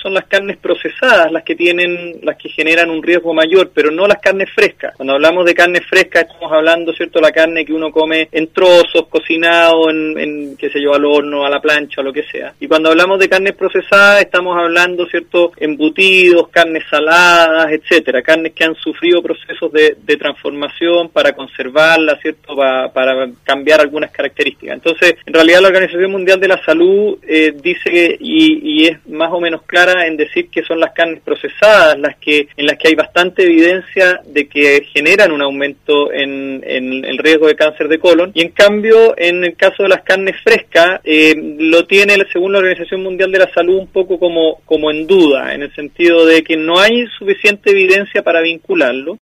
son las carnes procesadas las que generan un riesgo mayor, pero no las carnes frescas. Cuando hablamos de carne fresca estamos hablando, ¿cierto?, la carne que uno come en trozos, cocinado en qué sé yo, al horno, a la plancha, o lo que sea. Y cuando hablamos de carnes procesadas estamos hablando, ¿cierto?, embutidos, carnes saladas, etcétera, carnes que han sufrido procesos de transformación para conservarlas, ¿cierto?, para cambiar algunas características. Entonces, en realidad la Organización Mundial de la Salud dice que, y es más o menos clara en decir que son las carnes procesadas en las que hay bastante evidencia de que generan un aumento en el riesgo de cáncer de colon, y en cambio en el caso de las carnes frescas lo tiene, según la Organización Mundial de la Salud, un poco como en duda, en el sentido de que no hay suficiente evidencia para vincularlo,